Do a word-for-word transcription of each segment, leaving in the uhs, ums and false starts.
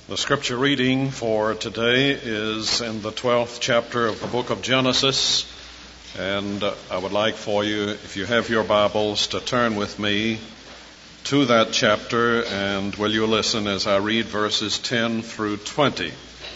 The scripture reading for today is in the twelfth chapter of the book of Genesis, and I would like for you, if you have your Bibles, to turn with me to that chapter, and will you listen as I read verses ten through twenty.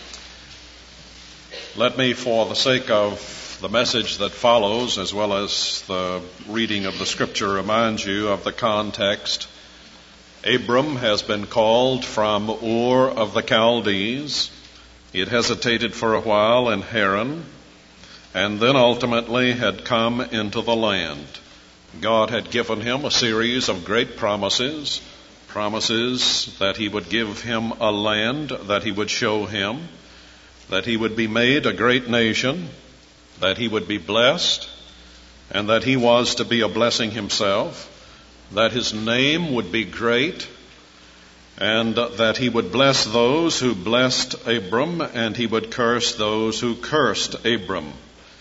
Let me, for the sake of the message that follows, as well as the reading of the scripture, remind you of the context. Abram has been called from Ur of the Chaldees. He had hesitated for a while in Haran, and then ultimately had come into the land. God had given him a series of great promises, promises that he would give him a land that he would show him, that he would be made a great nation, that he would be blessed, and that he was to be a blessing himself, that his name would be great, and that he would bless those who blessed Abram, and he would curse those who cursed Abram.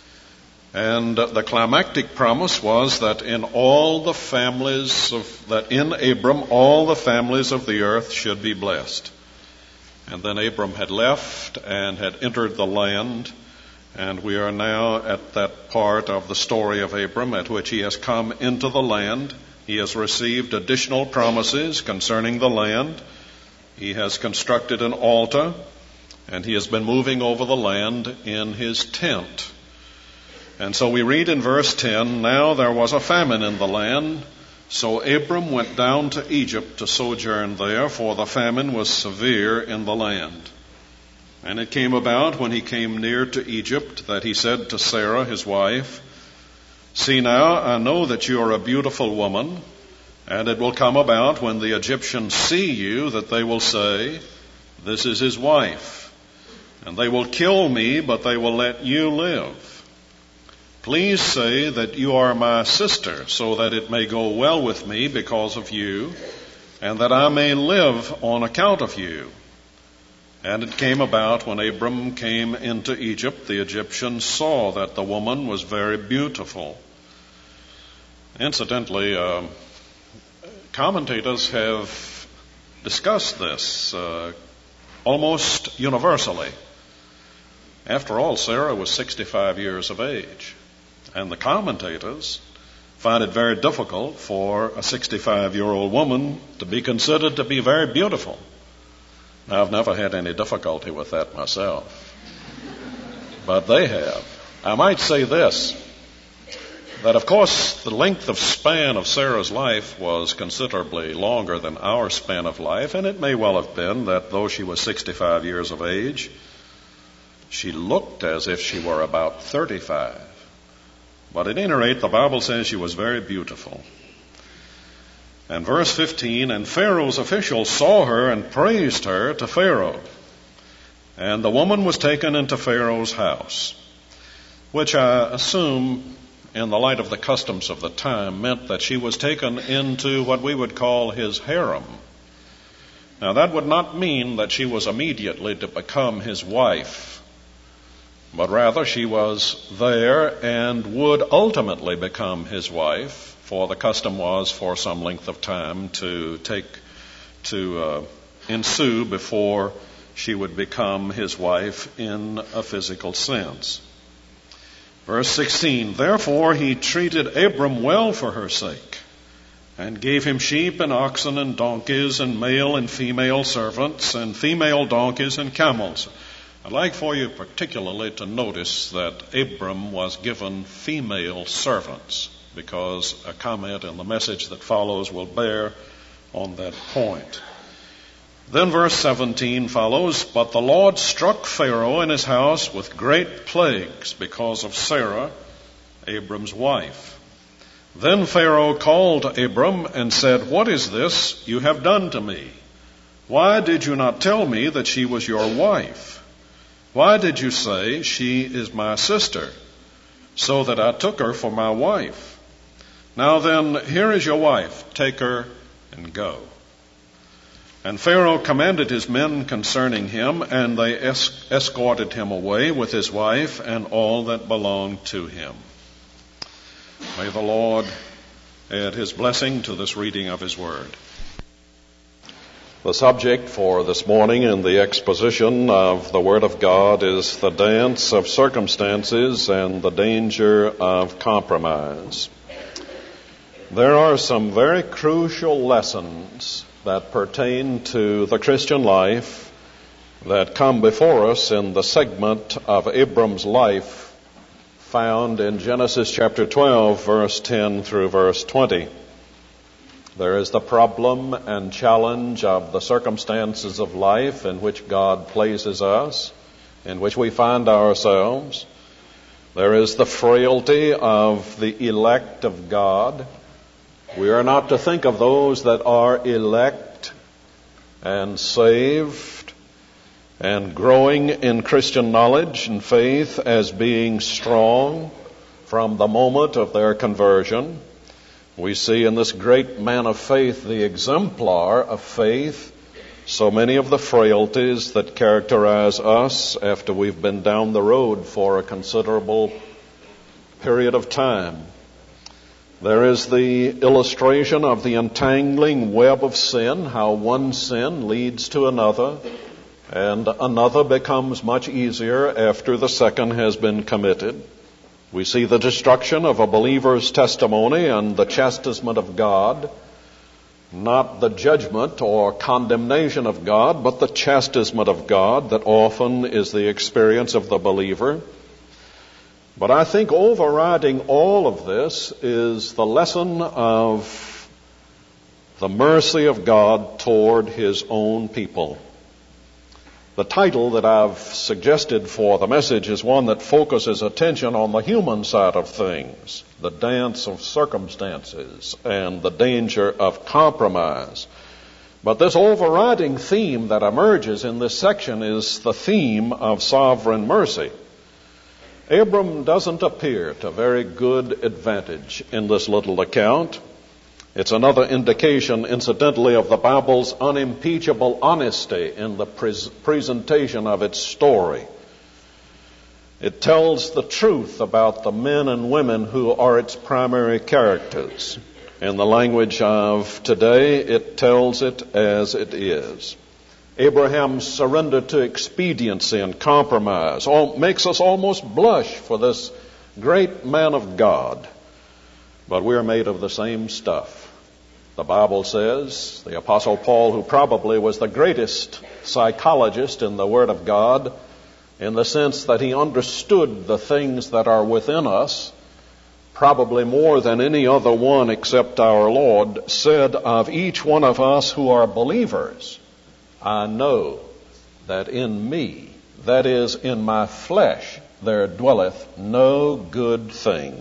And the climactic promise was that in all the families of, that in Abram all the families of the earth should be blessed. And then Abram had left and had entered the land, and we are now at that part of the story of Abram at which he has come into the land. He has received additional promises concerning the land. He has constructed an altar, and he has been moving over the land in his tent. And so we read in verse ten, "Now there was a famine in the land, so Abram went down to Egypt to sojourn there, for the famine was severe in the land. And it came about when he came near to Egypt that he said to Sarah his wife, 'See now, I know that you are a beautiful woman, and it will come about when the Egyptians see you that they will say, "This is his wife." And they will kill me, but they will let you live. Please say that you are my sister, so that it may go well with me because of you, and that I may live on account of you.' And it came about when Abram came into Egypt, the Egyptians saw that the woman was very beautiful." Incidentally, uh, commentators have discussed this uh, almost universally. After all, Sarah was sixty-five years of age, and the commentators find it very difficult for a sixty-five-year-old woman to be considered to be very beautiful. Now, I've never had any difficulty with that myself, but they have. I might say this, that of course the length of span of Sarah's life was considerably longer than our span of life, and it may well have been that though she was sixty-five years of age, she looked as if she were about thirty-five. But at any rate, the Bible says she was very beautiful. And verse fifteen, "And Pharaoh's officials saw her and praised her to Pharaoh. And the woman was taken into Pharaoh's house," which I assume, in the light of the customs of the time, meant that she was taken into what we would call his harem. Now, that would not mean that she was immediately to become his wife, but rather she was there and would ultimately become his wife, for the custom was for some length of time to take, to uh, ensue before she would become his wife in a physical sense. Verse sixteen, "Therefore he treated Abram well for her sake, and gave him sheep and oxen and donkeys and male and female servants and female donkeys and camels." I'd like for you particularly to notice that Abram was given female servants, because a comment in the message that follows will bear on that point. Then verse seventeen follows, "But the Lord struck Pharaoh and his house with great plagues because of Sarah, Abram's wife. Then Pharaoh called Abram and said, 'What is this you have done to me? Why did you not tell me that she was your wife? Why did you say, "She is my sister," so that I took her for my wife? Now then, here is your wife. Take her and go.' And Pharaoh commanded his men concerning him, and they es- escorted him away with his wife and all that belonged to him." May the Lord add his blessing to this reading of his word. The subject for this morning in the exposition of the Word of God is the dance of circumstances and the danger of compromise. There are some very crucial lessons that pertain to the Christian life that come before us in the segment of Abram's life found in Genesis chapter twelve, verse ten through verse twenty. There is the problem and challenge of the circumstances of life in which God places us, in which we find ourselves. There is the frailty of the elect of God. We are not to think of those that are elect and saved and growing in Christian knowledge and faith as being strong from the moment of their conversion. We see in this great man of faith, the exemplar of faith, so many of the frailties that characterize us after we've been down the road for a considerable period of time. There is the illustration of the entangling web of sin, how one sin leads to another, and another becomes much easier after the second has been committed. We see the destruction of a believer's testimony and the chastisement of God, not the judgment or condemnation of God, but the chastisement of God that often is the experience of the believer. But I think overriding all of this is the lesson of the mercy of God toward His own people. The title that I've suggested for the message is one that focuses attention on the human side of things, the dance of circumstances and the danger of compromise. But this overriding theme that emerges in this section is the theme of sovereign mercy. Abram doesn't appear to very good advantage in this little account. It's another indication, incidentally, of the Bible's unimpeachable honesty in the pres- presentation of its story. It tells the truth about the men and women who are its primary characters. In the language of today, it tells it as it is. Abraham's surrender to expediency and compromise all, makes us almost blush for this great man of God. But we're made of the same stuff. The Bible says, the Apostle Paul, who probably was the greatest psychologist in the Word of God, in the sense that he understood the things that are within us, probably more than any other one except our Lord, said of each one of us who are believers, I know that in me, that is, in my flesh, there dwelleth no good thing.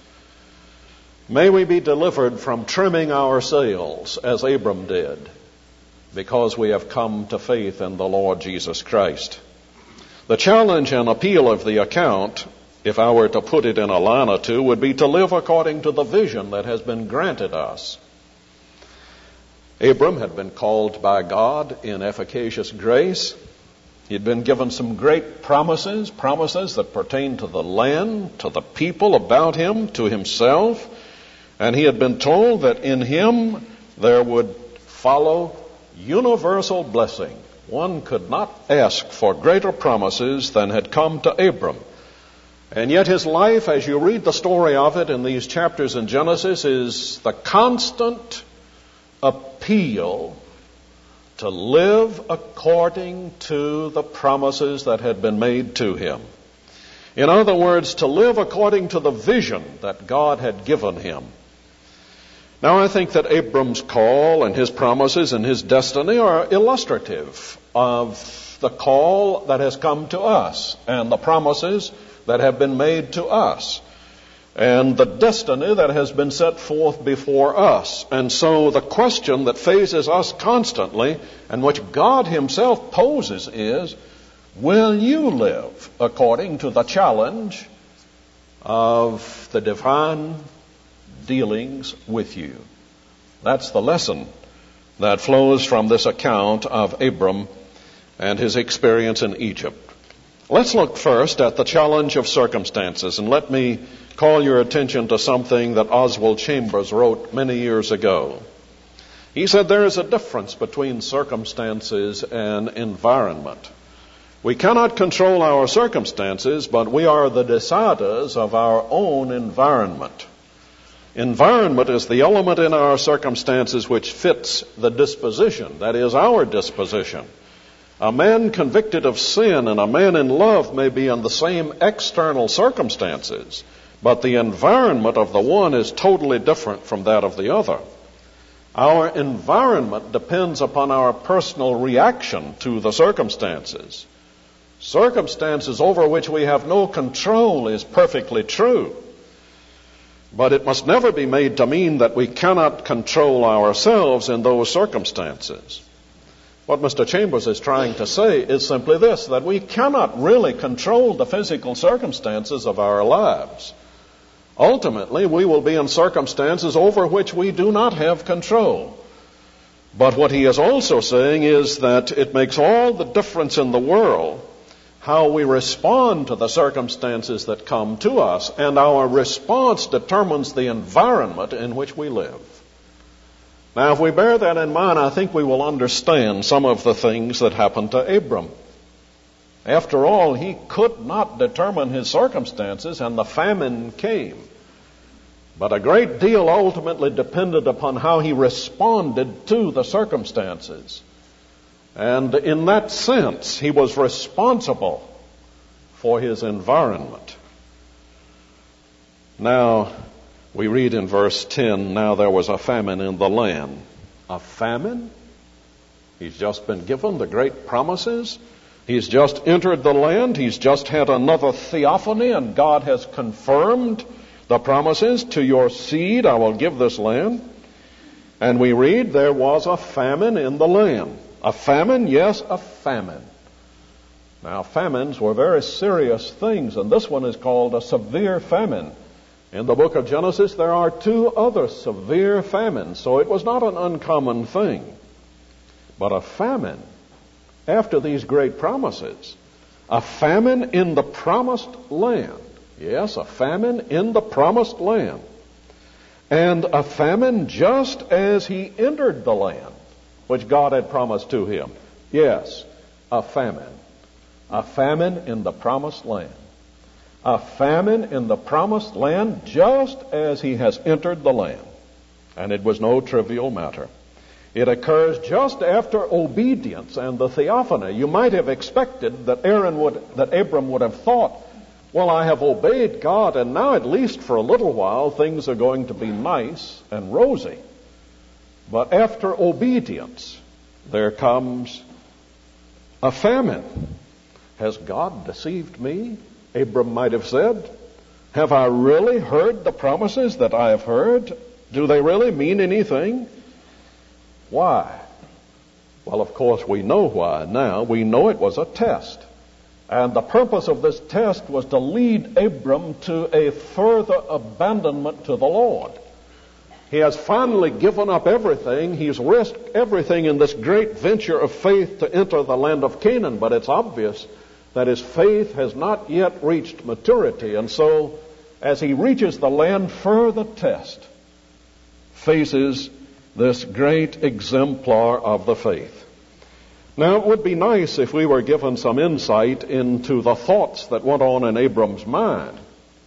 May we be delivered from trimming our sails as Abram did, because we have come to faith in the Lord Jesus Christ. The challenge and appeal of the account, if I were to put it in a line or two, would be to live according to the vision that has been granted us. Abram had been called by God in efficacious grace. He'd been given some great promises, promises that pertain to the land, to the people about him, to himself. And he had been told that in him there would follow universal blessing. One could not ask for greater promises than had come to Abram. And yet his life, as you read the story of it in these chapters in Genesis, is the constant appeal to live according to the promises that had been made to him. In other words, to live according to the vision that God had given him. Now, I think that Abram's call and his promises and his destiny are illustrative of the call that has come to us and the promises that have been made to us and the destiny that has been set forth before us. And so the question that faces us constantly and which God Himself poses is, will you live according to the challenge of the divine dealings with you? That's the lesson that flows from this account of Abram and his experience in Egypt. Let's look first at the challenge of circumstances, and let me call your attention to something that Oswald Chambers wrote many years ago. He said there is a difference between circumstances and environment. We cannot control our circumstances, but we are the deciders of our own environment. Environment is the element in our circumstances which fits the disposition, that is, our disposition. A man convicted of sin and a man in love may be in the same external circumstances, but the environment of the one is totally different from that of the other. Our environment depends upon our personal reaction to the circumstances. Circumstances over which we have no control is perfectly true. But it must never be made to mean that we cannot control ourselves in those circumstances. What Mister Chambers is trying to say is simply this, that we cannot really control the physical circumstances of our lives. Ultimately, we will be in circumstances over which we do not have control. But what he is also saying is that it makes all the difference in the world how we respond to the circumstances that come to us, and our response determines the environment in which we live. Now, if we bear that in mind, I think we will understand some of the things that happened to Abram. After all, he could not determine his circumstances, and the famine came. But a great deal ultimately depended upon how he responded to the circumstances. And in that sense, he was responsible for his environment. Now, we read in verse ten, now there was a famine in the land. A famine? He's just been given the great promises. He's just entered the land. He's just had another theophany, and God has confirmed the promises. To your seed I will give this land. And we read there was a famine in the land. A famine? Yes, a famine. Now, famines were very serious things, and this one is called a severe famine. In the book of Genesis, there are two other severe famines, so it was not an uncommon thing. But a famine after these great promises, a famine in the promised land. Yes, a famine in the promised land. And a famine just as he entered the land, which God had promised to him. Yes, a famine. A famine in the promised land. A famine in the promised land just as he has entered the land. And it was no trivial matter. It occurs just after obedience and the theophany. You might have expected that Aaron would, that Abram would have thought, well, I have obeyed God, and now at least for a little while things are going to be nice and rosy. But after obedience, there comes a famine. Has God deceived me? Abram might have said. Have I really heard the promises that I have heard? Do they really mean anything? Why? Well, of course, we know why now. We know it was a test. And the purpose of this test was to lead Abram to a further abandonment to the Lord. He has finally given up everything. He's risked everything in this great venture of faith to enter the land of Canaan. But it's obvious that his faith has not yet reached maturity. And so, as he reaches the land, further test faces this great exemplar of the faith. Now, it would be nice if we were given some insight into the thoughts that went on in Abram's mind.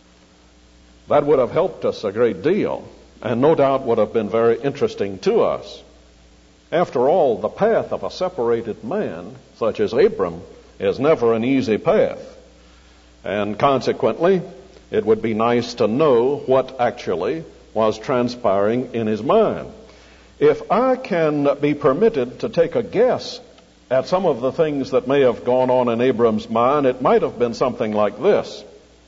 That would have helped us a great deal, and no doubt would have been very interesting to us. After all, the path of a separated man, such as Abram, is never an easy path. And consequently, it would be nice to know what actually was transpiring in his mind. If I can be permitted to take a guess at some of the things that may have gone on in Abram's mind, it might have been something like this.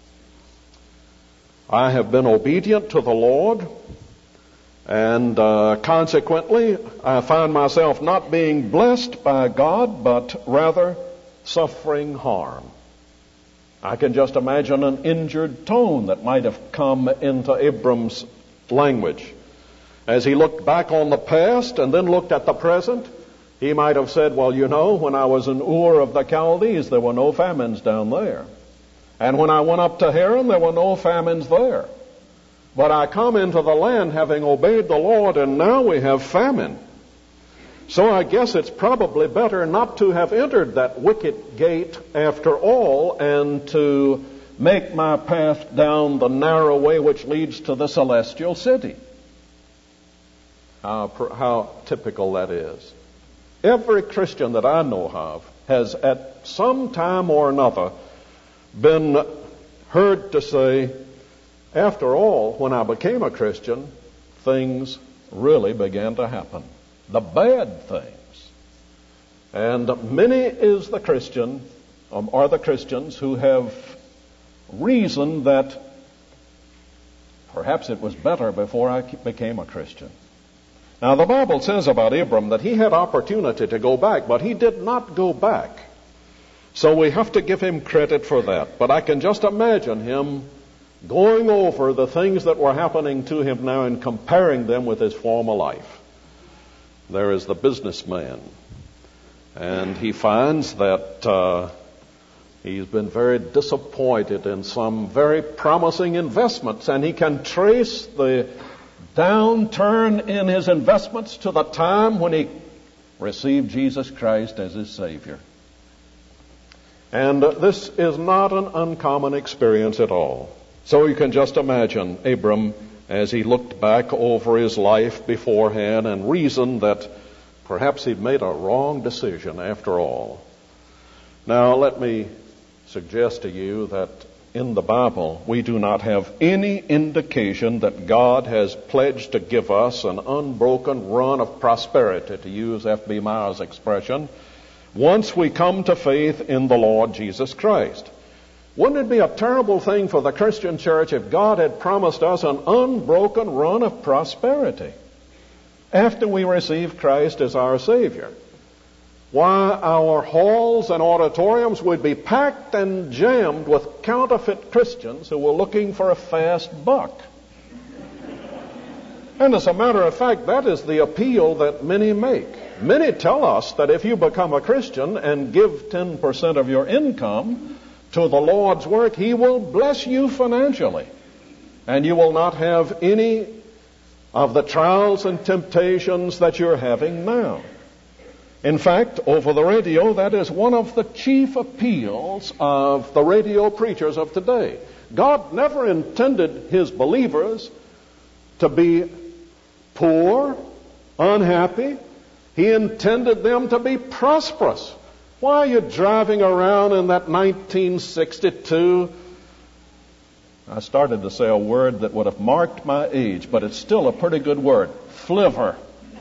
I have been obedient to the Lord, and uh, consequently, I find myself not being blessed by God, but rather suffering harm. I can just imagine an injured tone that might have come into Abram's language. As he looked back on the past and then looked at the present, he might have said, well, you know, when I was in Ur of the Chaldees, there were no famines down there. And when I went up to Haran, there were no famines there. But I come into the land having obeyed the Lord, and now we have famine. So I guess it's probably better not to have entered that wicket gate after all, and to make my path down the narrow way which leads to the celestial city. How, how typical that is. Every Christian that I know of has at some time or another been heard to say, after all, when I became a Christian, things really began to happen. The bad things. And many is the Christian, um, are the Christians who have reasoned that perhaps it was better before I became a Christian. Now, the Bible says about Abram that he had opportunity to go back, but he did not go back. So we have to give him credit for that. But I can just imagine him going over the things that were happening to him now and comparing them with his former life. There is the businessman, and he finds that uh, he's been very disappointed in some very promising investments, and he can trace the downturn in his investments to the time when he received Jesus Christ as his Savior. And uh, this is not an uncommon experience at all. So you can just imagine Abram as he looked back over his life beforehand and reasoned that perhaps he'd made a wrong decision after all. Now, let me suggest to you that in the Bible, we do not have any indication that God has pledged to give us an unbroken run of prosperity, to use F B Meyer's expression, once we come to faith in the Lord Jesus Christ. Wouldn't it be a terrible thing for the Christian church if God had promised us an unbroken run of prosperity after we receive Christ as our Savior? Why, our halls and auditoriums would be packed and jammed with counterfeit Christians who were looking for a fast buck. And as a matter of fact, that is the appeal that many make. Many tell us that if you become a Christian and give ten percent of your income to the Lord's work, He will bless you financially, and you will not have any of the trials and temptations that you're having now. In fact, over the radio, that is one of the chief appeals of the radio preachers of today. God never intended His believers to be poor, unhappy. He intended them to be prosperous. Why are you driving around in that nineteen sixty-two? I started to say a word that would have marked my age, but it's still a pretty good word. Flivver.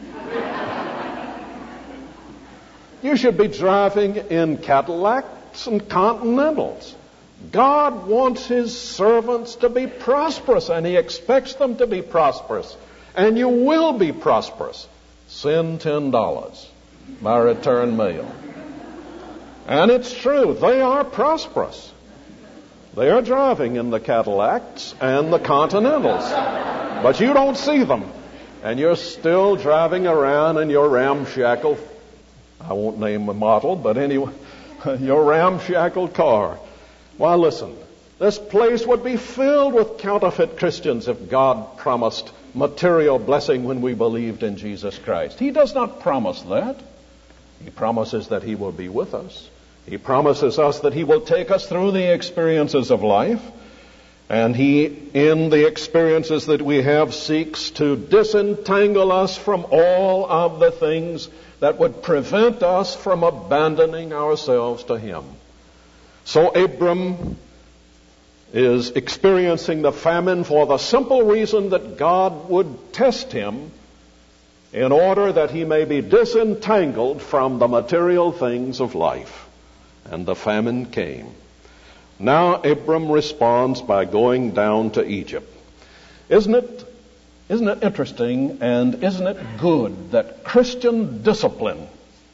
You should be driving in Cadillacs and Continentals. God wants His servants to be prosperous, and He expects them to be prosperous. And you will be prosperous. Send ten dollars by return mail. And it's true, they are prosperous. They are driving in the Cadillacs and the Continentals. But you don't see them. And you're still driving around in your ramshackle, I won't name the model, but anyway, your ramshackle car. Why, listen, this place would be filled with counterfeit Christians if God promised material blessing when we believed in Jesus Christ. He does not promise that. He promises that He will be with us. He promises us that He will take us through the experiences of life. And He, in the experiences that we have, seeks to disentangle us from all of the things that would prevent us from abandoning ourselves to Him. So Abram is experiencing the famine for the simple reason that God would test him in order that he may be disentangled from the material things of life. And the famine came. Now Abram responds by going down to Egypt. Isn't it, isn't it interesting and isn't it good that Christian discipline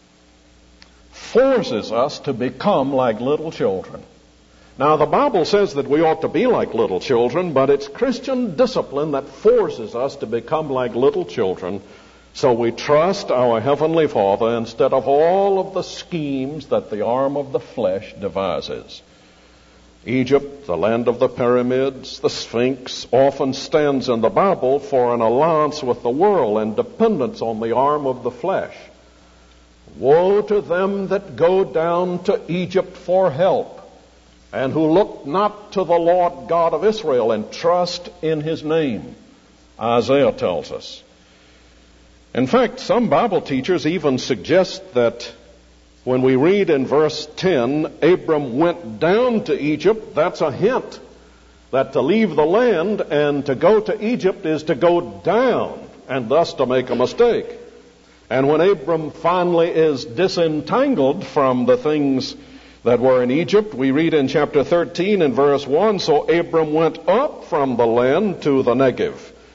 forces us to become like little children? Now, the Bible says that we ought to be like little children, but it's Christian discipline that forces us to become like little children, so we trust our Heavenly Father instead of all of the schemes that the arm of the flesh devises. Egypt, the land of the pyramids, the Sphinx, often stands in the Bible for an alliance with the world and dependence on the arm of the flesh. Woe to them that go down to Egypt for help, and who look not to the Lord God of Israel and trust in his name, Isaiah tells us. In fact, some Bible teachers even suggest that when we read in verse ten, Abram went down to Egypt, that's a hint that to leave the land and to go to Egypt is to go down, and thus to make a mistake. And when Abram finally is disentangled from the things that were in Egypt, we read in chapter thirteen in verse one, so Abram went up from the land to the Negev.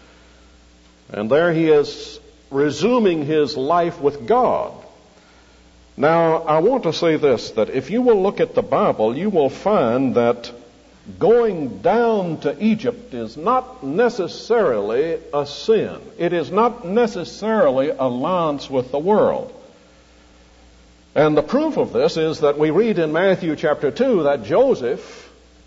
And there he is resuming his life with God. Now, I want to say this, that if you will look at the Bible, you will find that going down to Egypt is not necessarily a sin. It is not necessarily alliance with the world. And the proof of this is that we read in Matthew chapter two that Joseph,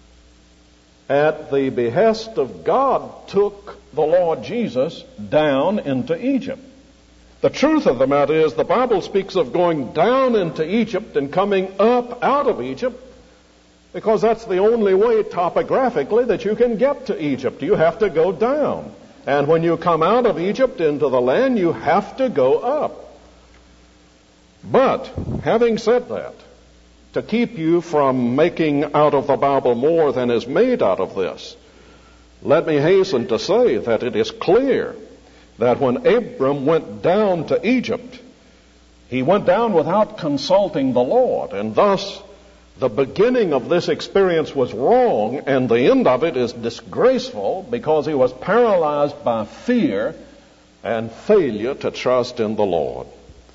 at the behest of God, took the Lord Jesus down into Egypt. The truth of the matter is the Bible speaks of going down into Egypt and coming up out of Egypt, because that's the only way topographically that you can get to Egypt. You have to go down. And when you come out of Egypt into the land, you have to go up. But, having said that, to keep you from making out of the Bible more than is made out of this, let me hasten to say that it is clear that when Abram went down to Egypt, he went down without consulting the Lord, and thus the beginning of this experience was wrong, and the end of it is disgraceful, because he was paralyzed by fear and failure to trust in the Lord.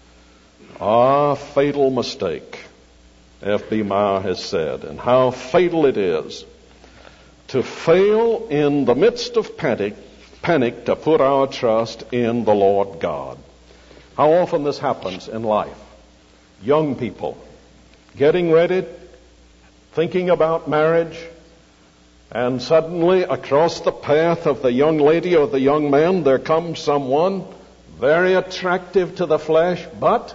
Ah, fatal mistake, F B Meyer has said, and how fatal it is to fail in the midst of panic, panic to put our trust in the Lord God. How often this happens in life. Young people getting ready, thinking about marriage, and suddenly across the path of the young lady or the young man there comes someone very attractive to the flesh, but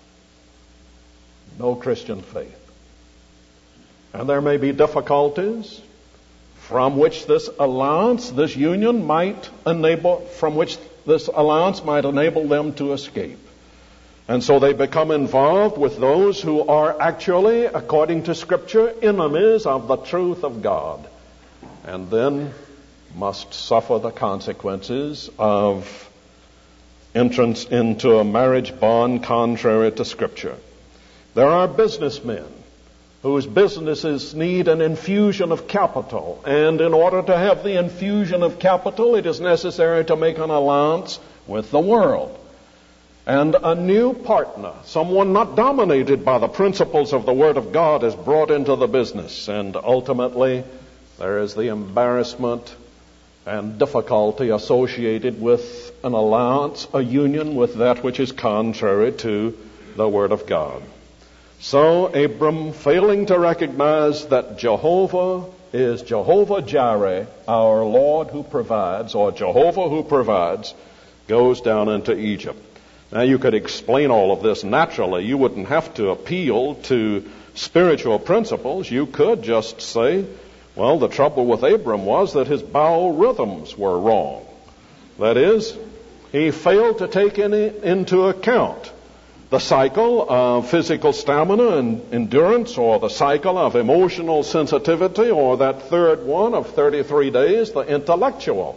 no Christian faith. And there may be difficulties from which this alliance, this union might enable, from which this alliance might enable them to escape. And so they become involved with those who are actually, according to Scripture, enemies of the truth of God, and then must suffer the consequences of entrance into a marriage bond contrary to Scripture. There are businessmen whose businesses need an infusion of capital, and in order to have the infusion of capital, it is necessary to make an alliance with the world. And a new partner, someone not dominated by the principles of the Word of God, is brought into the business. And ultimately, there is the embarrassment and difficulty associated with an alliance, a union with that which is contrary to the Word of God. So Abram, failing to recognize that Jehovah is Jehovah Jireh, our Lord who provides, or Jehovah who provides, goes down into Egypt. Now, you could explain all of this naturally. You wouldn't have to appeal to spiritual principles. You could just say, well, the trouble with Abram was that his biorhythms were wrong. That is, he failed to take any, into account the cycle of physical stamina and endurance, or the cycle of emotional sensitivity, or that third one of thirty-three days, the intellectual.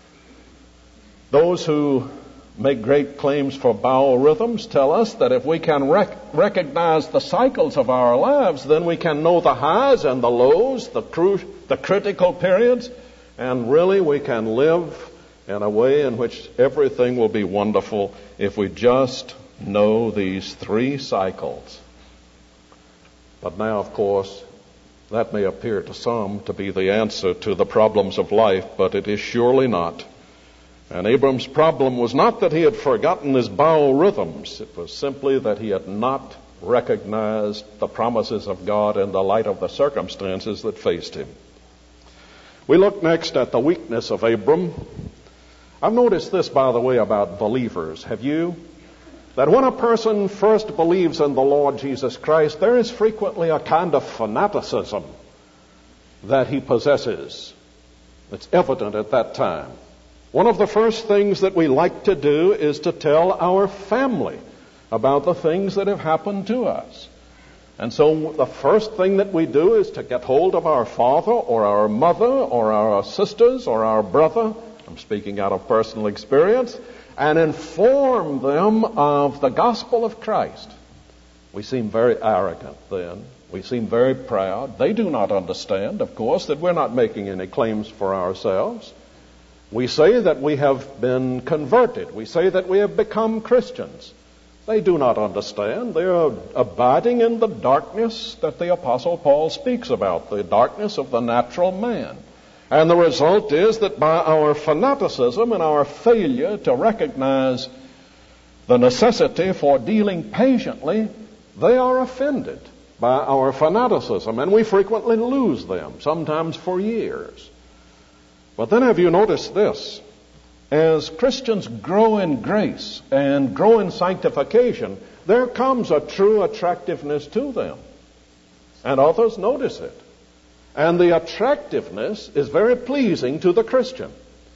Those who make great claims for biorhythms tell us that if we can rec- recognize the cycles of our lives, then we can know the highs and the lows, the, cru- the critical periods, and really we can live in a way in which everything will be wonderful if we just know these three cycles. But now, of course, that may appear to some to be the answer to the problems of life, but it is surely not. And Abram's problem was not that he had forgotten his biorhythms. It was simply that he had not recognized the promises of God in the light of the circumstances that faced him. We look next at the weakness of Abram. I've noticed this, by the way, about believers. Have you? that when a person first believes in the Lord Jesus Christ, there is frequently a kind of fanaticism that he possesses. It's evident at that time. One of the first things that we like to do is to tell our family about the things that have happened to us. And so the first thing that we do is to get hold of our father or our mother or our sisters or our brother, I'm speaking out of personal experience, and inform them of the gospel of Christ. We seem very arrogant then. We seem very proud. They do not understand, of course, that we're not making any claims for ourselves. We say that we have been converted. We say that we have become Christians. They do not understand. They are abiding in the darkness that the Apostle Paul speaks about, the darkness of the natural man. And the result is that by our fanaticism and our failure to recognize the necessity for dealing patiently, they are offended by our fanaticism, and we frequently lose them, sometimes for years. But then have you noticed this? As Christians grow in grace and grow in sanctification, there comes a true attractiveness to them. And others notice it. And the attractiveness is very pleasing to the Christian.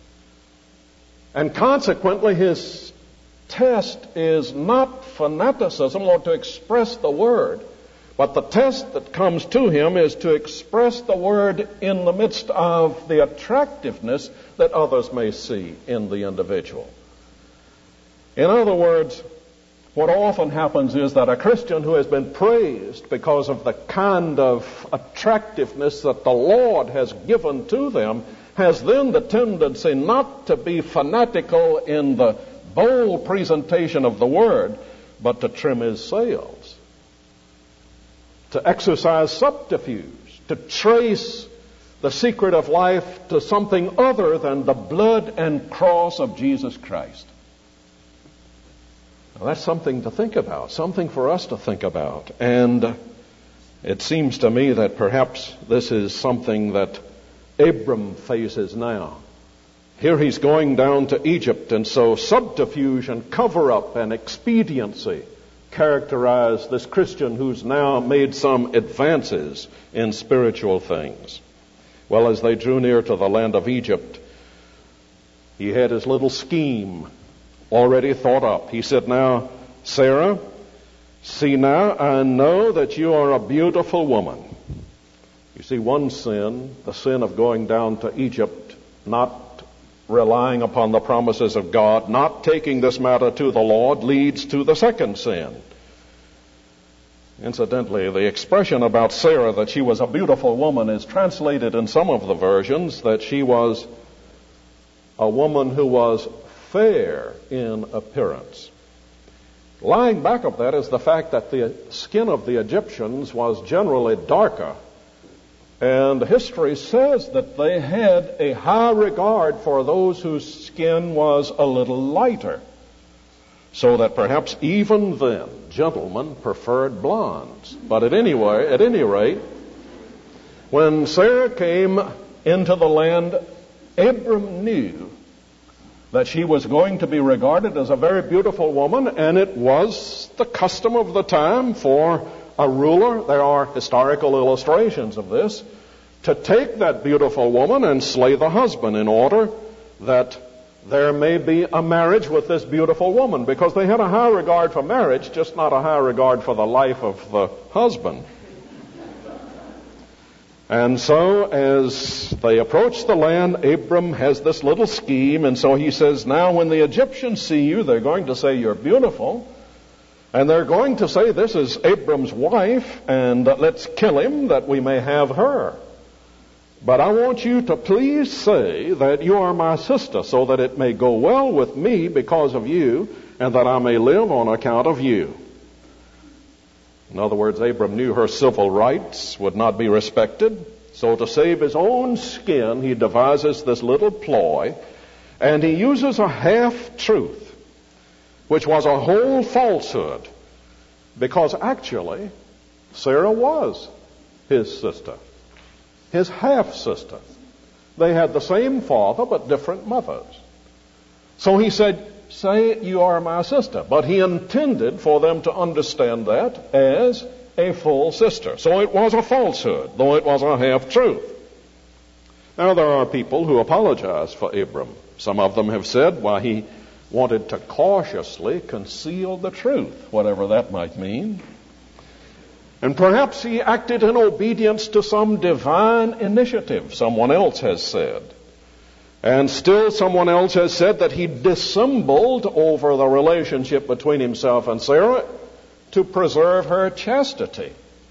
And consequently, his test is not fanaticism or to express the word, but the test that comes to him is to express the word in the midst of the attractiveness that others may see in the individual. In other words, what often happens is that a Christian who has been praised because of the kind of attractiveness that the Lord has given to them has then the tendency not to be fanatical in the bold presentation of the word, but to trim his sails, to exercise subterfuge, to trace the secret of life to something other than the blood and cross of Jesus Christ. Now, that's something to think about, something for us to think about. And it seems to me that perhaps this is something that Abram faces now. Here he's going down to Egypt, and so subterfuge and cover-up and expediency characterize this Christian who's now made some advances in spiritual things. Well, as they drew near to the land of Egypt, he had his little scheme already thought up. He said, "Now, Sarah, see now, I know that you are a beautiful woman." You see, one sin, the sin of going down to Egypt, not relying upon the promises of God, not taking this matter to the Lord, leads to the second sin. Incidentally, the expression about Sarah that she was a beautiful woman is translated in some of the versions that she was a woman who was fair in appearance. Lying back of that is the fact that the skin of the Egyptians was generally darker. And history says that they had a high regard for those whose skin was a little lighter. So that perhaps even then, gentlemen preferred blondes. But at any way, at any rate, when Sarah came into the land, Abram knew that she was going to be regarded as a very beautiful woman, and it was the custom of the time for a ruler, there are historical illustrations of this, to take that beautiful woman and slay the husband in order that there may be a marriage with this beautiful woman, because they had a high regard for marriage, just not a high regard for the life of the husband. And so as they approach the land, Abram has this little scheme, and so he says, now when the Egyptians see you, they're going to say you're beautiful, and they're going to say this is Abram's wife, and let's kill him that we may have her. But I want you to please say that you are my sister, so that it may go well with me because of you, and that I may live on account of you. In other words, Abram knew her civil rights would not be respected. So to save his own skin, he devises this little ploy, and he uses a half-truth, which was a whole falsehood, because actually Sarah was his sister, his half-sister. They had the same father but different mothers. So he said, say, you are my sister. But he intended for them to understand that as a full sister. So it was a falsehood, though it was a half-truth. Now, there are people who apologize for Abram. Some of them have said, why, he wanted to cautiously conceal the truth, whatever that might mean. And perhaps he acted in obedience to some divine initiative, someone else has said. And still someone else has said that he dissembled over the relationship between himself and Sarah to preserve her chastity.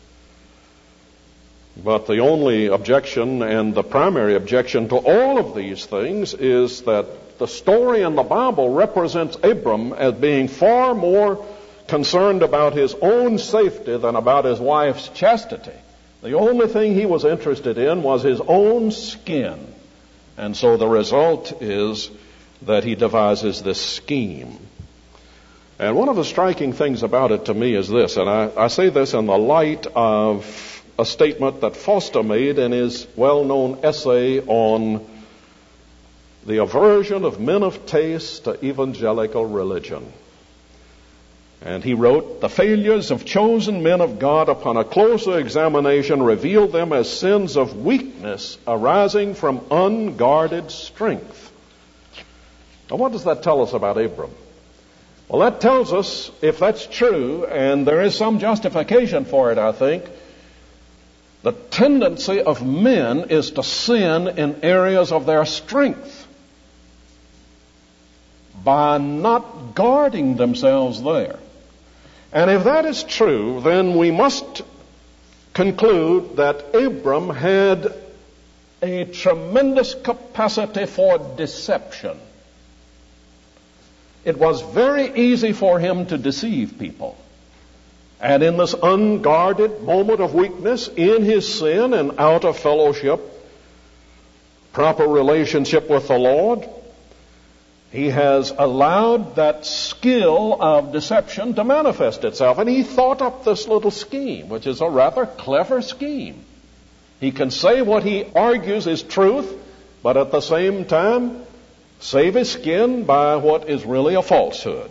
But the only objection and the primary objection to all of these things is that the story in the Bible represents Abram as being far more concerned about his own safety than about his wife's chastity. The only thing he was interested in was his own skin. And so the result is that he devises this scheme. And one of the striking things about it to me is this, and I, I say this in the light of a statement that Foster made in his well-known essay on the aversion of men of taste to evangelical religion. And he wrote, the failures of chosen men of God upon a closer examination reveal them as sins of weakness arising from unguarded strength. Now, what does that tell us about Abram? Well, that tells us, if that's true, and there is some justification for it, I think, the tendency of men is to sin in areas of their strength by not guarding themselves there. And if that is true, then we must conclude that Abram had a tremendous capacity for deception. It was very easy for him to deceive people. And in this unguarded moment of weakness, in his sin and out of fellowship, proper relationship with the Lord, he has allowed that skill of deception to manifest itself. And he thought up this little scheme, which is a rather clever scheme. He can say what he argues is truth, but at the same time save his skin by what is really a falsehood.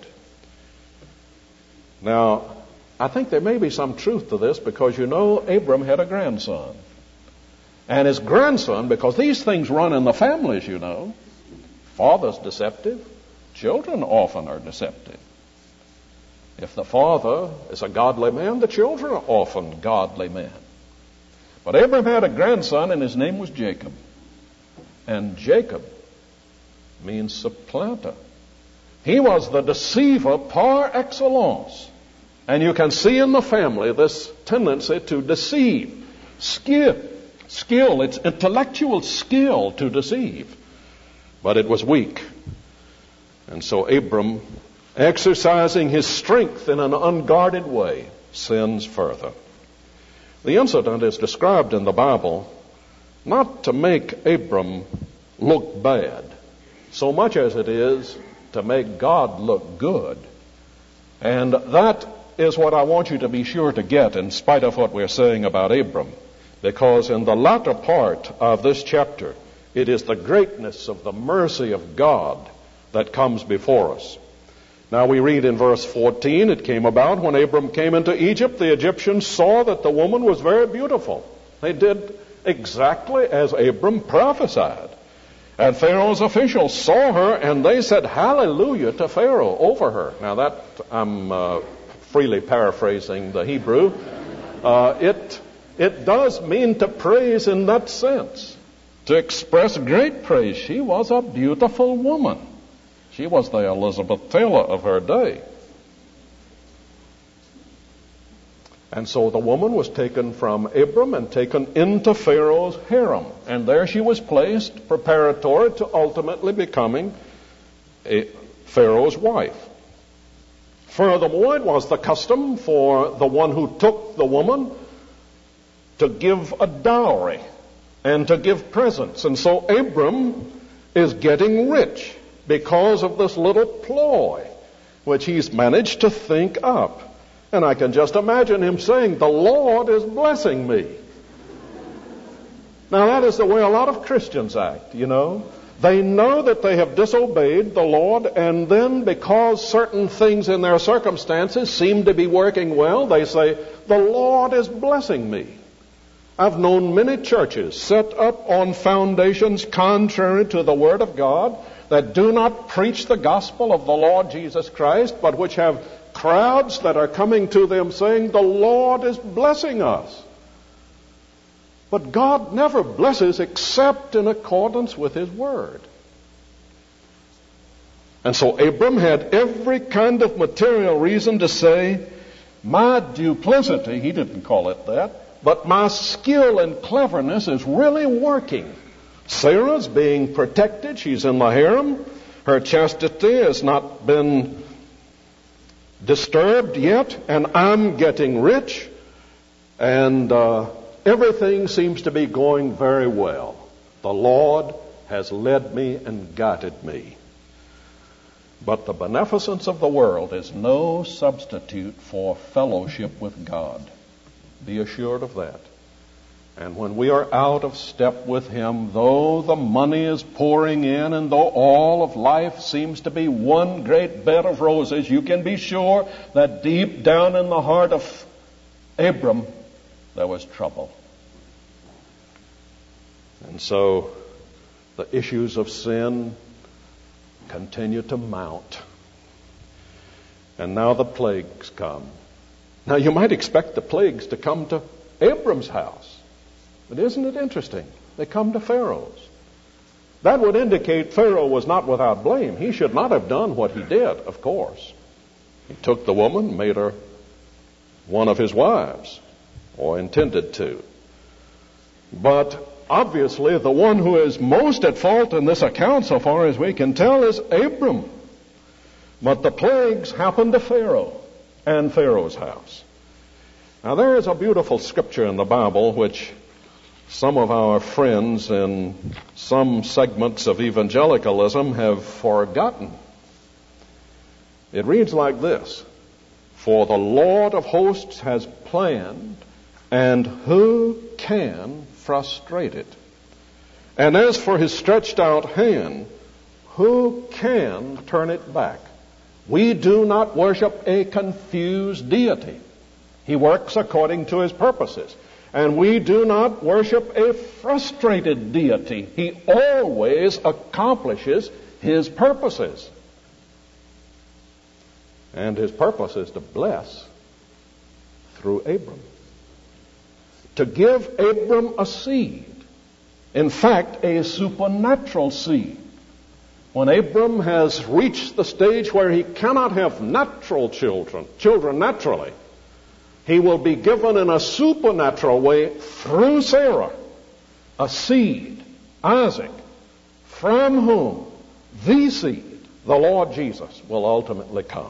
Now, I think there may be some truth to this because, you know, Abram had a grandson. And his grandson, because these things run in the families, you know, father's deceptive, children often are deceptive. If the father is a godly man, the children are often godly men. But Abram had a grandson, and his name was Jacob. And Jacob means supplanter. He was the deceiver par excellence. And you can see in the family this tendency to deceive. Skill, skill, it's intellectual skill to deceive. But it was weak. And so Abram, exercising his strength in an unguarded way, sins further. The incident is described in the Bible not to make Abram look bad, so much as it is to make God look good. And that is what I want you to be sure to get, in spite of what we're saying about Abram. Because in the latter part of this chapter, it is the greatness of the mercy of God that comes before us. Now we read in verse fourteen, it came about when Abram came into Egypt, the Egyptians saw that the woman was very beautiful. They did exactly as Abram prophesied. And Pharaoh's officials saw her, and they said, hallelujah to Pharaoh over her. Now that, I'm uh, freely paraphrasing the Hebrew. Uh, it, it does mean to praise in that sense. To express great praise. She was a beautiful woman. She was the Elizabeth Taylor of her day. And so the woman was taken from Abram and taken into Pharaoh's harem. And there she was placed preparatory to ultimately becoming a Pharaoh's wife. Furthermore, it was the custom for the one who took the woman to give a dowry and to give presents. And so Abram is getting rich because of this little ploy which he's managed to think up. And I can just imagine him saying, the Lord is blessing me. Now that is the way a lot of Christians act, you know. They know that they have disobeyed the Lord, and then because certain things in their circumstances seem to be working well, they say, the Lord is blessing me. I've known many churches set up on foundations contrary to the Word of God that do not preach the gospel of the Lord Jesus Christ, but which have crowds that are coming to them saying, the Lord is blessing us. But God never blesses except in accordance with His Word. And so Abram had every kind of material reason to say, my duplicity, he didn't call it that, but my skill and cleverness is really working. Sarah's being protected. She's in the harem. Her chastity has not been disturbed yet, and I'm getting rich, and uh, everything seems to be going very well. The Lord has led me and guided me. But the beneficence of the world is no substitute for fellowship with God. Be assured of that. And when we are out of step with Him, though the money is pouring in and though all of life seems to be one great bed of roses, you can be sure that deep down in the heart of Abram, there was trouble. And so the issues of sin continue to mount. And now the plagues come. Now you might expect the plagues to come to Abram's house. But isn't it interesting? They come to Pharaoh's. That would indicate Pharaoh was not without blame. He should not have done what he did, of course. He took the woman, made her one of his wives, or intended to. But obviously the one who is most at fault in this account, so far as we can tell, is Abram. But the plagues happened to Pharaoh and Pharaoh's house. Now there is a beautiful scripture in the Bible which some of our friends in some segments of evangelicalism have forgotten. It reads like this: for the Lord of hosts has planned, and who can frustrate it? And as for His stretched out hand, who can turn it back? We do not worship a confused deity. He works according to His purposes. And we do not worship a frustrated deity. He always accomplishes His purposes. And His purpose is to bless through Abram. To give Abram a seed. In fact, a supernatural seed. When Abram has reached the stage where he cannot have natural children, children naturally, he will be given in a supernatural way through Sarah a seed, Isaac, from whom the seed, the Lord Jesus, will ultimately come.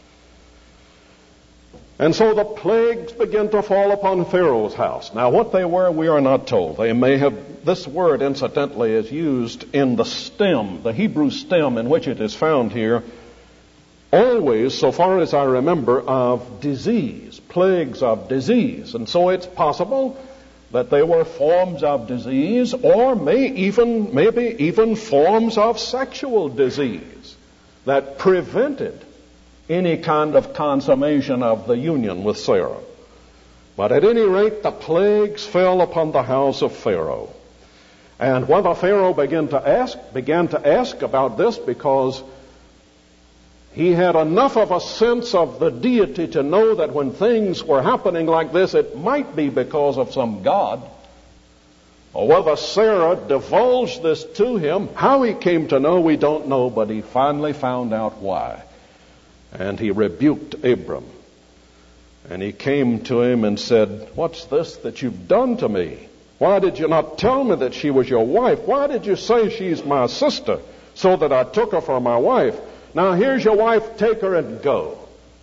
And so the plagues begin to fall upon Pharaoh's house. Now what they were, we are not told. They may have, this word incidentally is used in the stem, the Hebrew stem in which it is found here, always, so far as I remember, of disease, plagues of disease. And so it's possible that they were forms of disease, or may even, maybe even forms of sexual disease that prevented any kind of consummation of the union with Sarah. But at any rate, the plagues fell upon the house of Pharaoh. And whether Pharaoh began to ask, began to ask about this because he had enough of a sense of the deity to know that when things were happening like this, it might be because of some God. Or whether Sarah divulged this to him, how he came to know, we don't know, but he finally found out why. And he rebuked Abram. And he came to him and said, "What's this that you've done to me? Why did you not tell me that she was your wife? Why did you say she's my sister, so that I took her for my wife? Now here's your wife, take her and go."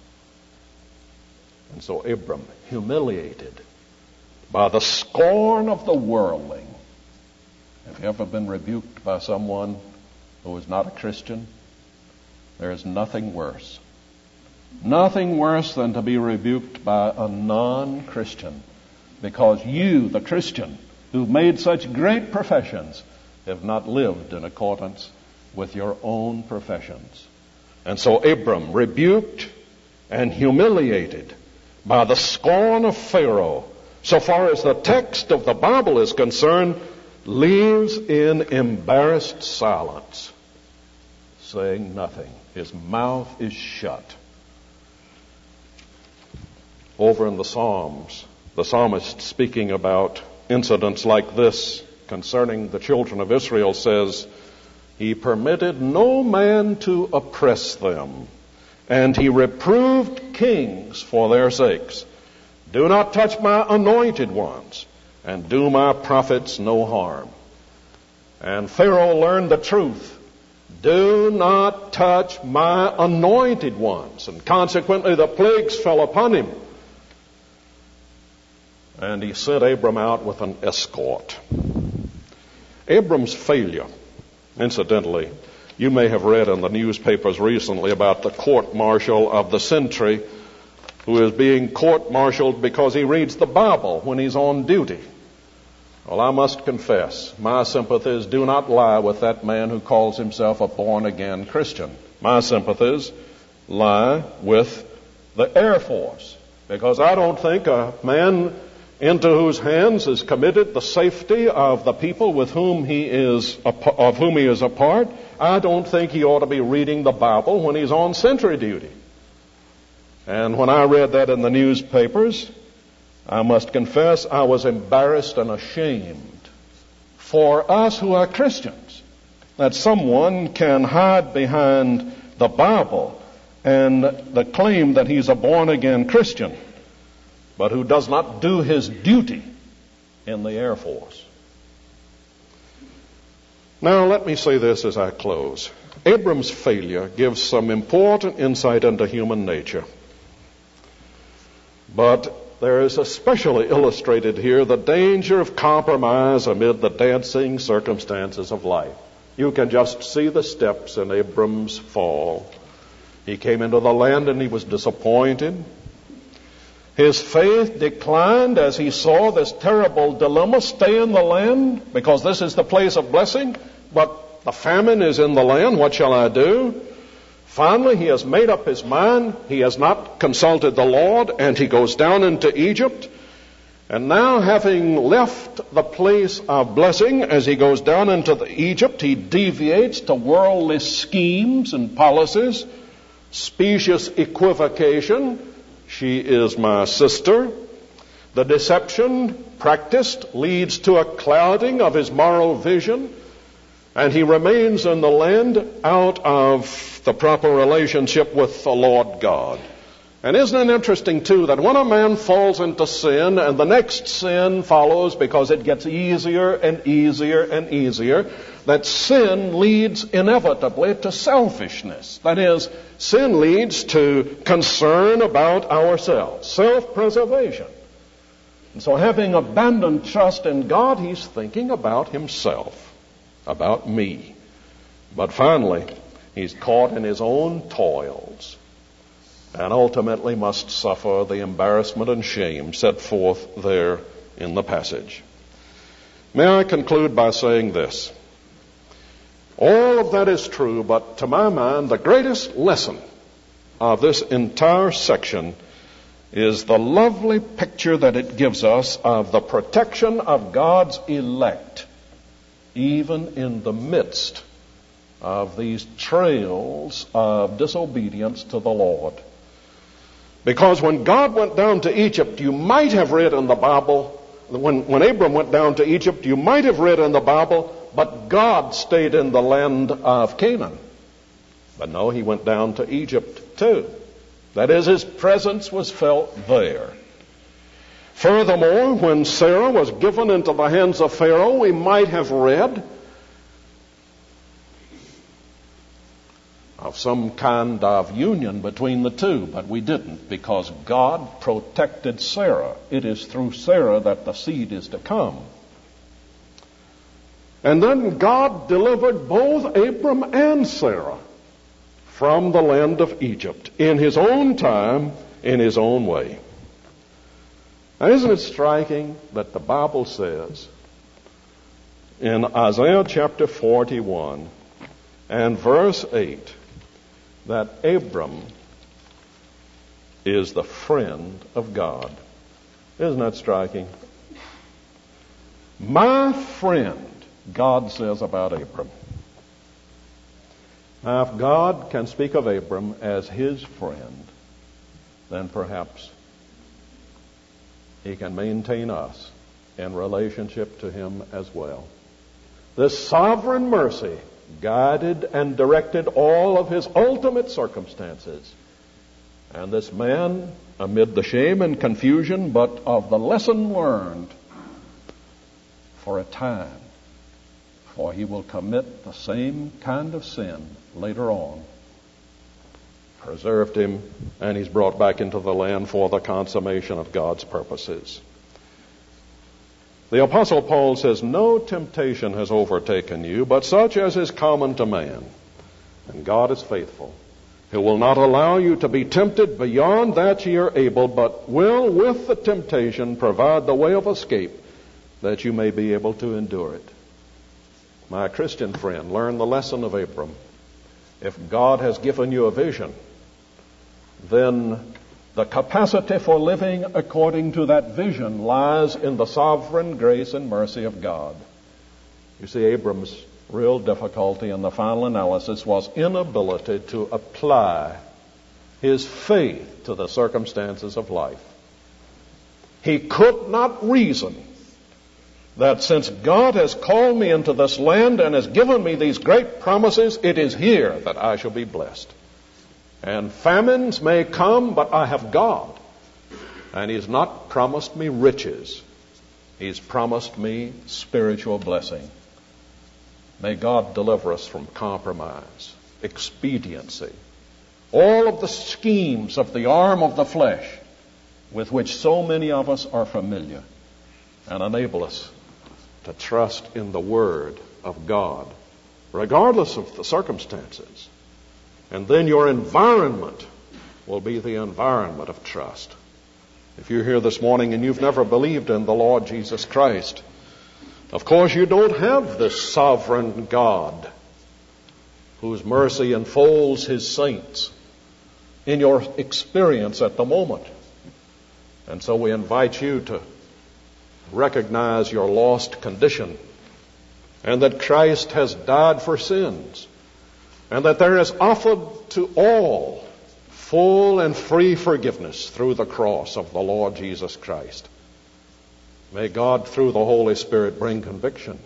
And so Abram, humiliated by the scorn of the worldling. Have you ever been rebuked by someone who is not a Christian? There is nothing worse. Nothing worse than to be rebuked by a non-Christian, because you, the Christian, who've made such great professions, have not lived in accordance with your own professions. And so Abram, rebuked and humiliated by the scorn of Pharaoh, so far as the text of the Bible is concerned, leaves in embarrassed silence, saying nothing. His mouth is shut. Over in the Psalms, the psalmist, speaking about incidents like this concerning the children of Israel, says, "He permitted no man to oppress them, and he reproved kings for their sakes. Do not touch my anointed ones, and do my prophets no harm." And Pharaoh learned the truth. Do not touch my anointed ones. And consequently the plagues fell upon him. And he sent Abram out with an escort. Abram's failure, incidentally, you may have read in the newspapers recently about the court-martial of the sentry who is being court-martialed because he reads the Bible when he's on duty. Well, I must confess, my sympathies do not lie with that man who calls himself a born-again Christian. My sympathies lie with the Air Force, because I don't think a man into whose hands is committed the safety of the people with whom he is of whom he is a part, I don't think he ought to be reading the Bible when he's on sentry duty. And when I read that in the newspapers, I must confess I was embarrassed and ashamed for us who are Christians, that someone can hide behind the Bible and the claim that he's a born-again Christian, but who does not do his duty in the Air Force. Now, let me say this as I close. Abram's failure gives some important insight into human nature. But there is especially illustrated here the danger of compromise amid the dancing circumstances of life. You can just see the steps in Abram's fall. He came into the land and he was disappointed. His faith declined as he saw this terrible dilemma: stay in the land because this is the place of blessing, but the famine is in the land. What shall I do? Finally, he has made up his mind. He has not consulted the Lord, and he goes down into Egypt. And now, having left the place of blessing, as he goes down into the Egypt, he deviates to worldly schemes and policies, specious equivocation. She is my sister. The deception practiced leads to a clouding of his moral vision, and he remains in the land out of the proper relationship with the Lord God. And isn't it interesting, too, that when a man falls into sin and the next sin follows because it gets easier and easier and easier, that sin leads inevitably to selfishness. That is, sin leads to concern about ourselves, self-preservation. And so having abandoned trust in God, he's thinking about himself, about me. But finally, he's caught in his own toils and ultimately must suffer the embarrassment and shame set forth there in the passage. May I conclude by saying this. All of that is true, but to my mind, the greatest lesson of this entire section is the lovely picture that it gives us of the protection of God's elect, even in the midst of these trails of disobedience to the Lord. Because when God went down to Egypt, you might have read in the Bible, when, when Abram went down to Egypt, you might have read in the Bible, but God stayed in the land of Canaan. But no, he went down to Egypt too. That is, his presence was felt there. Furthermore, when Sarah was given into the hands of Pharaoh, we might have read of some kind of union between the two, but we didn't, because God protected Sarah. It is through Sarah that the seed is to come. And then God delivered both Abram and Sarah from the land of Egypt in his own time, in his own way. Now, isn't it striking that the Bible says in Isaiah chapter forty-one and verse eight that Abram is the friend of God. Isn't that striking? My friend, God says about Abram. Now, if God can speak of Abram as his friend, then perhaps he can maintain us in relationship to him as well. This sovereign mercy guided and directed all of his ultimate circumstances. And this man, amid the shame and confusion, but of the lesson learned, for a time, for he will commit the same kind of sin later on, preserved him, and he's brought back into the land for the consummation of God's purposes. The Apostle Paul says, no temptation has overtaken you, but such as is common to man. And God is faithful, who will not allow you to be tempted beyond that ye are able, but will with the temptation provide the way of escape, that you may be able to endure it. My Christian friend, learn the lesson of Abram. If God has given you a vision, then the capacity for living according to that vision lies in the sovereign grace and mercy of God. You see, Abram's real difficulty in the final analysis was inability to apply his faith to the circumstances of life. He could not reason that since God has called me into this land and has given me these great promises, it is here that I shall be blessed. And famines may come, but I have God. And He's not promised me riches. He's promised me spiritual blessing. May God deliver us from compromise, expediency, all of the schemes of the arm of the flesh with which so many of us are familiar, and enable us to trust in the Word of God, regardless of the circumstances. And then your environment will be the environment of trust. If you're here this morning and you've never believed in the Lord Jesus Christ, of course you don't have this sovereign God whose mercy enfolds His saints in your experience at the moment. And so we invite you to recognize your lost condition, and that Christ has died for sins, and that there is offered to all full and free forgiveness through the cross of the Lord Jesus Christ. May God, through the Holy Spirit, bring conviction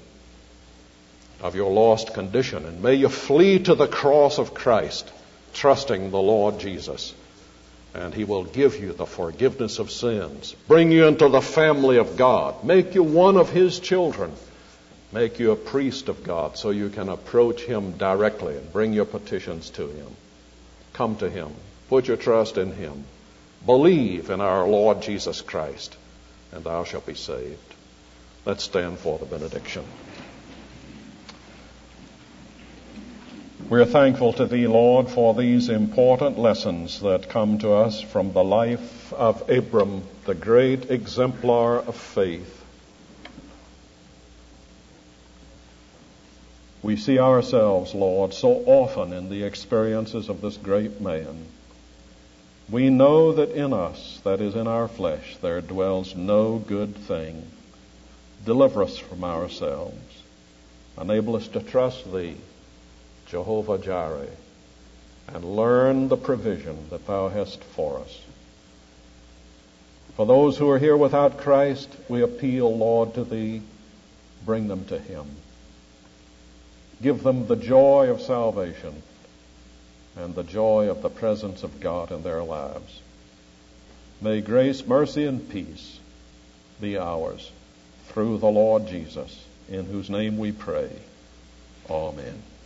of your lost condition, and may you flee to the cross of Christ, trusting the Lord Jesus. And He will give you the forgiveness of sins, bring you into the family of God, make you one of His children, make you a priest of God so you can approach Him directly and bring your petitions to Him. Come to Him. Put your trust in Him. Believe in our Lord Jesus Christ, and thou shalt be saved. Let's stand for the benediction. We're thankful to Thee, Lord, for these important lessons that come to us from the life of Abram, the great exemplar of faith. We see ourselves, Lord, so often in the experiences of this great man. We know that in us, that is in our flesh, there dwells no good thing. Deliver us from ourselves. Enable us to trust Thee, Jehovah Jireh, and learn the provision that Thou hast for us. For those who are here without Christ, we appeal, Lord, to Thee. Bring them to Him. Give them the joy of salvation and the joy of the presence of God in their lives. May grace, mercy, and peace be ours through the Lord Jesus, in whose name we pray. Amen.